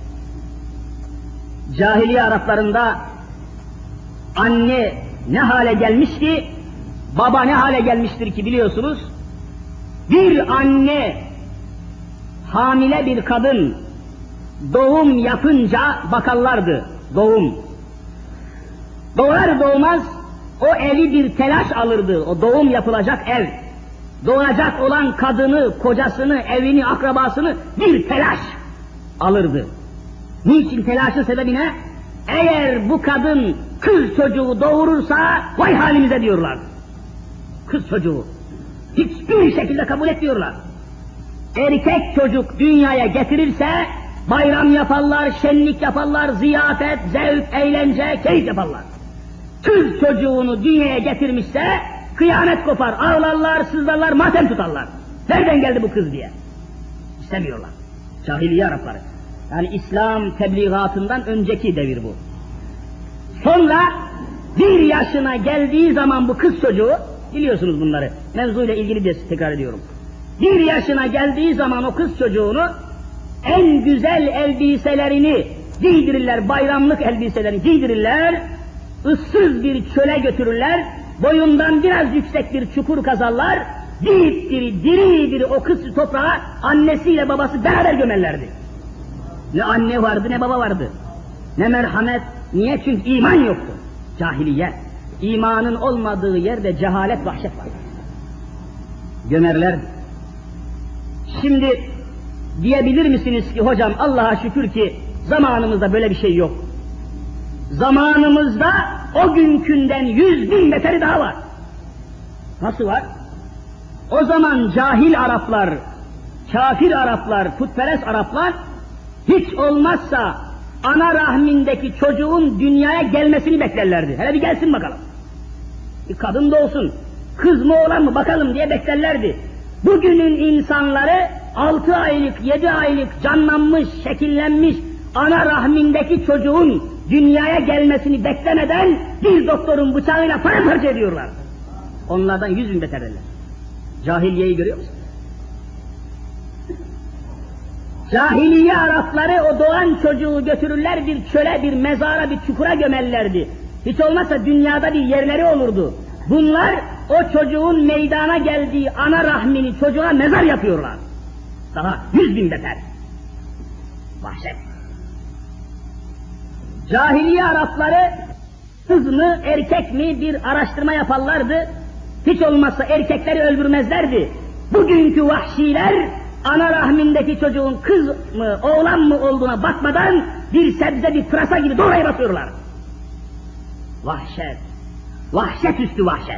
Cahiliye Araplarında anne ne hale gelmiş ki, baba ne hale gelmiştir ki biliyorsunuz? Bir anne, hamile bir kadın doğum yapınca bakarlardı, doğum. Doğar doğmaz o evi bir telaş alırdı, o doğum yapılacak ev. Doğacak olan kadını, kocasını, evini, akrabasını bir telaş alırdı. Niçin telaşın sebebi ne? Eğer bu kadın kız çocuğu doğurursa vay halimize diyorlar. Kız çocuğu. Hiçbir şekilde kabul etmiyorlar. Erkek çocuk dünyaya getirirse bayram yaparlar, şenlik yaparlar, ziyafet, zevk, eğlence, keyif yaparlar. Kız çocuğunu dünyaya getirmişse kıyamet kopar, ağlarlar, sızlarlar, matem tutarlar. Nereden geldi bu kız diye. İstemiyorlar. Cahiliye Arapları. Yani İslam tebliğatından önceki devir bu. Sonra 1 yaşına geldiği zaman bu kız çocuğu, biliyorsunuz bunları, mevzuyla ilgili de tekrar ediyorum. 1 yaşına geldiği zaman o kız çocuğunu en güzel elbiselerini giydirirler, bayramlık elbiselerini giydirirler, ıssız bir çöle götürürler, boyundan biraz yüksek bir çukur kazarlar, diri o kız toprağa annesiyle babası beraber gömerlerdi. Ne anne vardı ne baba vardı, ne merhamet, niye? Çünkü iman yoktu. Cahiliye. İmanın olmadığı yerde cehalet, vahşet var. Gömerler. Şimdi diyebilir misiniz ki hocam Allah'a şükür ki zamanımızda böyle bir şey yok. Zamanımızda o günkünden 100.000 beteri daha var. Nasıl var? O zaman cahil Araplar, kafir Araplar, putperest Araplar hiç olmazsa ana rahmindeki çocuğun dünyaya gelmesini beklerlerdi. Hele bir gelsin bakalım. Bir kadın doğsun, kız mı oğlan mı bakalım diye beklerlerdi. Bugünün insanları 6 aylık, 7 aylık canlanmış, şekillenmiş ana rahmindeki çocuğun dünyaya gelmesini beklemeden bir doktorun bıçağıyla paramparça ediyorlar. Onlardan 100.000 beterler. Cahiliyeyi görüyor musun? Cahiliye Arapları o doğan çocuğu götürürler bir çöle, bir mezara, bir çukura gömerlerdi. Hiç olmazsa dünyada bir yerleri olurdu. Bunlar o çocuğun meydana geldiği ana rahmini çocuğa mezar yapıyorlar. Daha 100.000 beter. Vahşet. Cahiliye Arapları kız mı erkek mi bir araştırma yaparlardı. Hiç olmazsa erkekleri öldürmezlerdi. Bugünkü vahşiler ana rahmindeki çocuğun kız mı oğlan mı olduğuna bakmadan bir sebze bir pırasa gibi doğrayıp atıyorlar. Vahşet. Vahşet üstü vahşet.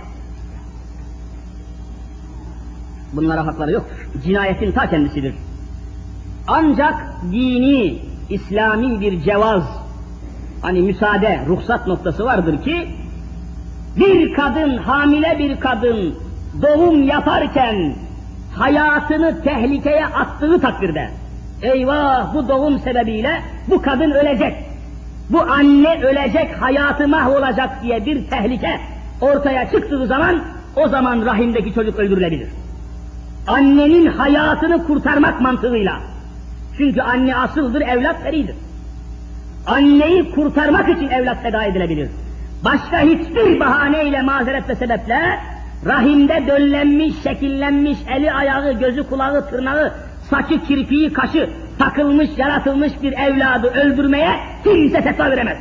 Bunlara hakları yoktur. Cinayetin ta kendisidir. Ancak dini, İslami bir cevaz, hani müsaade, ruhsat noktası vardır ki bir kadın, hamile bir kadın doğum yaparken hayatını tehlikeye attığı takdirde eyvah bu doğum sebebiyle bu kadın ölecek, bu anne ölecek, hayatı mahvolacak diye bir tehlike ortaya çıktığı zaman o zaman rahimdeki çocuk öldürülebilir. Annenin hayatını kurtarmak mantığıyla. Çünkü anne asıldır, evlat feridir. Anneyi kurtarmak için evlat feda edilebilir. Başka hiçbir bahaneyle, mazeret ve sebeple rahimde döllenmiş, şekillenmiş, eli ayağı, gözü kulağı, tırnağı, saçı, kirpiği, kaşı takılmış, yaratılmış bir evladı öldürmeye kimse fetva veremez.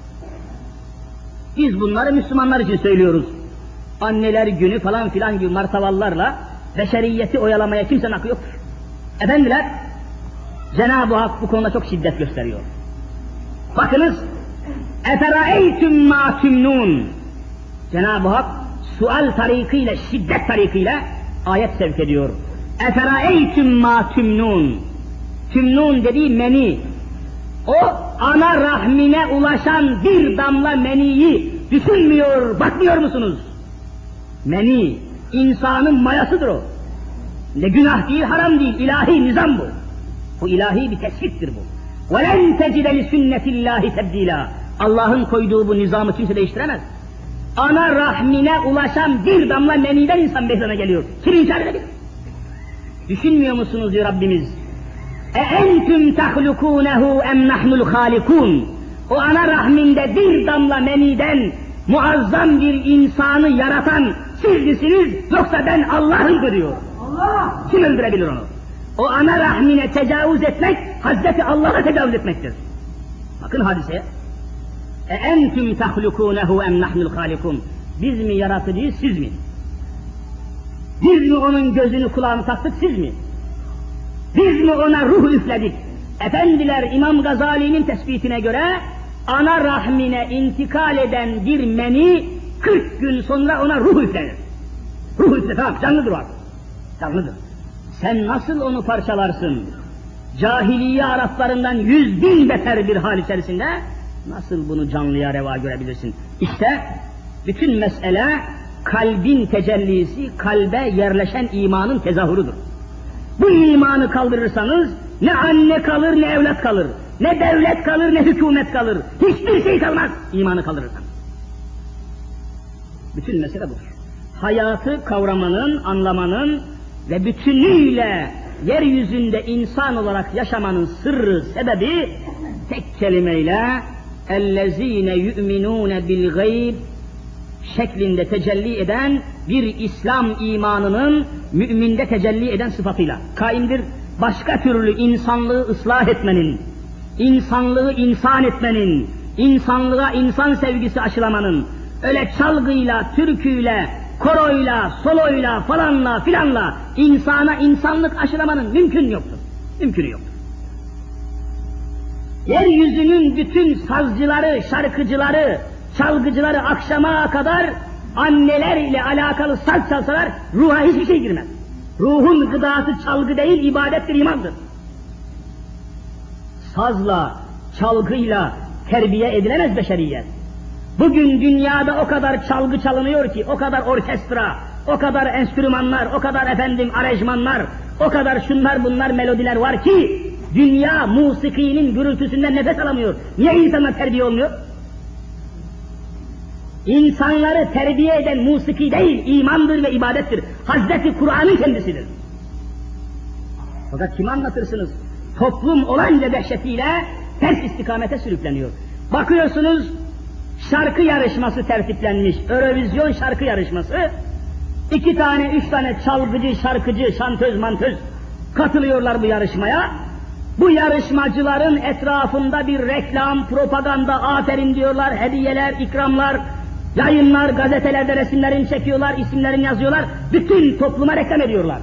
Biz bunları Müslümanlar için söylüyoruz. Anneler günü falan filan gibi martavallarla beşeriyeti oyalamaya kimsenin hakkı yoktur. Efendiler, Cenab-ı Hak bu konuda çok şiddet gösteriyor. Bakınız, اَفَرَأَيْتُمْ مَا تُمْنُونَ Cenab-ı Hak sual tarikiyle, şiddet tarikiyle ayet sevk ediyor. اَفَرَأَيْتُمْ مَا تُمْنُونَ Tümnun dediği meni, o ana rahmine ulaşan bir damla meniyi düşünmüyor, bakmıyor musunuz? Meni, insanın mayasıdır o. Ne günah değil, haram değil, ilahi nizam bu. Bu ilahi bir tesbittir bu. وَلَنْ تَجِدَ لِسُنَّةِ اللّٰهِ تَبْد۪يلًا Allah'ın koyduğu bu nizamı kimse değiştiremez. Ana rahmine ulaşan bir damla meniden insan meydana geliyor. Kim inkar edebilir? Düşünmüyor musunuz diyor Rabbimiz? اَاَنْتُمْ تَخْلُقُونَهُ اَمْ نَحْنُ الْخَالِقُونَ O ana rahminde bir damla meniden muazzam bir insanı yaratan siz misiniz yoksa ben Allah'ım diyor. Allah! Kim öldürebilir onu? O ana rahmine tecavüz etmek, Hazreti Allah'a tecavüz etmektir. Bakın hadiseye. اَاَنْتُمْ تَخْلُقُونَهُ اَمْ نَحْنُ الْخَالِقُونَ Biz mi yaratıcıyız, siz mi? Biz mi onun gözünü kulağını taktık, siz mi? Biz mi ona ruh üfledik? Efendiler, İmam Gazali'nin tespitine göre ana rahmine intikal eden bir meni 40 gün sonra ona ruh üflenir. Ruh üflenir, tamam, canlıdır o artık. Canlıdır. Sen nasıl onu parçalarsın? Cahiliye Araplarından 100.000 beter bir hal içerisinde nasıl bunu canlıya reva görebilirsin? İşte bütün mesele kalbin tecellisi, kalbe yerleşen imanın tezahürüdür. Bu imanı kaldırırsanız ne anne kalır ne evlat kalır, ne devlet kalır ne hükümet kalır, hiçbir şey kalmaz imanı kaldırırsanız. Bütün mesele budur. Hayatı kavramanın, anlamanın ve bütünüyle yeryüzünde insan olarak yaşamanın sırrı, sebebi tek kelimeyle اَلَّذ۪ينَ يُؤْمِنُونَ بِالْغَيْبِ şeklinde tecelli eden bir İslam imanının müminde tecelli eden sıfatıyla kaimdir. Başka türlü insanlığı ıslah etmenin, insanlığı insan etmenin, insanlığa insan sevgisi aşılamanın, öyle çalgıyla, türküyle, koroyla, soloyla, falanla filanla insana insanlık aşılamanın mümkün yoktur. Mümkünü yoktur. Yeryüzünün bütün sazcıları, şarkıcıları, çalgıcıları akşama kadar anneler ile alakalı saz çalsalar ruha hiçbir şey girmez. Ruhun gıdası çalgı değil, ibadettir, imandır. Sazla, çalgıyla terbiye edilemez beşeriyet. Bugün dünyada o kadar çalgı çalınıyor ki, o kadar orkestra, o kadar enstrümanlar, o kadar aranjmanlar, o kadar şunlar bunlar melodiler var ki, dünya musikinin gürültüsünden nefes alamıyor. Niye insanlar terbiye olmuyor? İnsanları terbiye eden musiki değil, imandır ve ibadettir. Hazreti Kur'an'ın kendisidir. Fakat kimi anlatırsınız? Toplum olanca dehşetiyle ters istikamete sürükleniyor. Bakıyorsunuz, şarkı yarışması tertiplenmiş, Eurovision şarkı yarışması. 2 tane, 3 tane çalgıcı, şarkıcı, şantöz, mantöz katılıyorlar bu yarışmaya. Bu yarışmacıların etrafında bir reklam, propaganda, aferin diyorlar, hediyeler, ikramlar, yayınlar, gazetelerde resimlerini çekiyorlar, isimlerini yazıyorlar, bütün topluma reklam ediyorlar.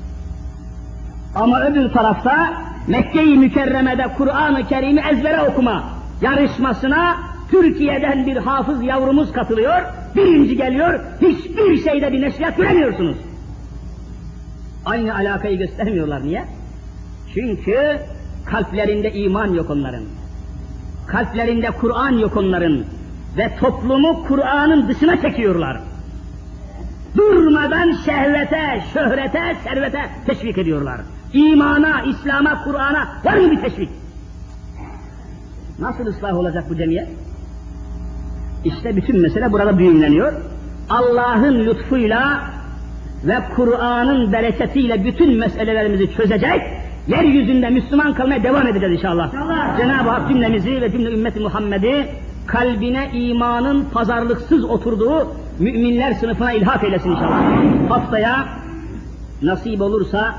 Ama öbür tarafta Mekke-i Mükerreme'de Kur'an-ı Kerim'i ezbere okuma yarışmasına Türkiye'den bir hafız yavrumuz katılıyor, birinci geliyor, hiçbir şeyde bir neşriyat göremiyorsunuz. Aynı alakayı göstermiyorlar, niye? Çünkü kalplerinde iman yok onların. Kalplerinde Kur'an yok onların. Ve toplumu Kur'an'ın dışına çekiyorlar. Durmadan şehvete, şöhrete, servete teşvik ediyorlar. İmana, İslam'a, Kur'an'a var mı bir teşvik? Nasıl ıslah olacak bu cemiyet? İşte bütün mesele burada düğümleniyor. Allah'ın lütfuyla ve Kur'an'ın bereketiyle bütün meselelerimizi çözecek, yeryüzünde Müslüman kalmaya devam edeceğiz inşallah. Cenab-ı Hak cümlemizi ve cümle ümmeti Muhammed'i kalbine imanın pazarlıksız oturduğu müminler sınıfına ilhak eylesin inşallah. Haftaya nasip olursa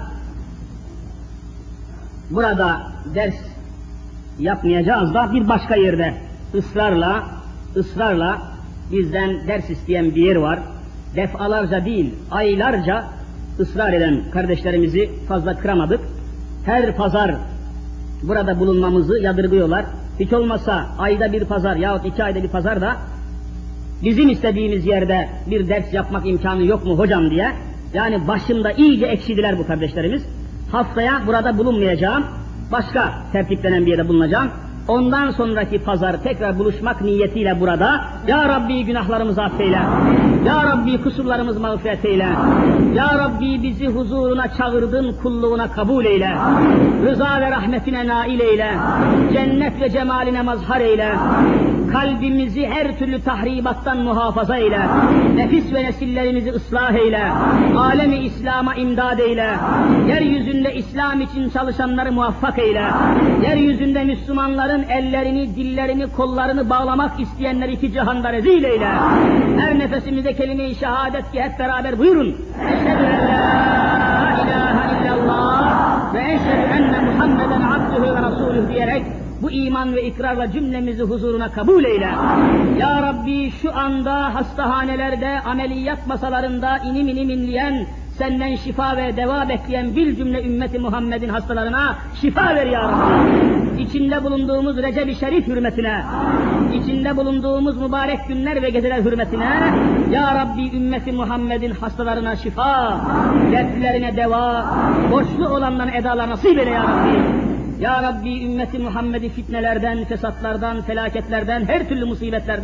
burada ders yapmayacağız da bir başka yerde ısrarla bizden ders isteyen bir yer var. Defalarca değil, aylarca ısrar eden kardeşlerimizi fazla kıramadık. Her pazar burada bulunmamızı yadırgıyorlar. Hiç olmasa ayda bir pazar yahut 2 ayda bir pazar da bizim istediğimiz yerde bir ders yapmak imkanı yok mu hocam diye. Yani başımda iyice ekşidiler bu kardeşlerimiz. Haftaya burada bulunmayacağım. Başka tertiplenen bir yerde bulunacağım. Ondan sonraki pazar tekrar buluşmak niyetiyle burada. Ya Rabbi günahlarımızı affeyle. Ya Rabbi kusurlarımızı mağfiret eyle. Ya Rabbi bizi huzuruna çağırdın, kulluğuna kabul eyle. Rıza ve rahmetine nail eyle. Cennet ve cemaline mazhar eyle. Kalbimizi her türlü tahribattan muhafaza eyle. Nefis ve nesillerimizi ıslah eyle. Alemi İslam'a imdad eyle. Yeryüzünde İslam için çalışanları muvaffak eyle. Yeryüzünde Müslümanların ellerini, dillerini, kollarını bağlamak isteyenleri 2 cihanda rezil eyle. Her nefesimizde kelime-i şehadet ki hep beraber buyurun. Eşhedü en la ilahe illallah ve eşhedü enne Muhammeden abdühü ve rasulüh diyerek bu iman ve ikrarla cümlemizi huzuruna kabul eyle. Ya Rabbi şu anda hastahanelerde, ameliyat masalarında inim inim inleyen, senden şifa ve deva bekleyen bir cümle ümmeti Muhammed'in hastalarına şifa ver ya Rabbi. İçinde bulunduğumuz Recep-i Şerif hürmetine, içinde bulunduğumuz mübarek günler ve geceler hürmetine, ya Rabbi ümmeti Muhammed'in hastalarına şifa, dertlerine deva, borçlu olanların edalar nasip eyle ya Rabbi. Ya Rabbi ümmeti Muhammed'i fitnelerden, fesatlardan, felaketlerden, her türlü musibetlerden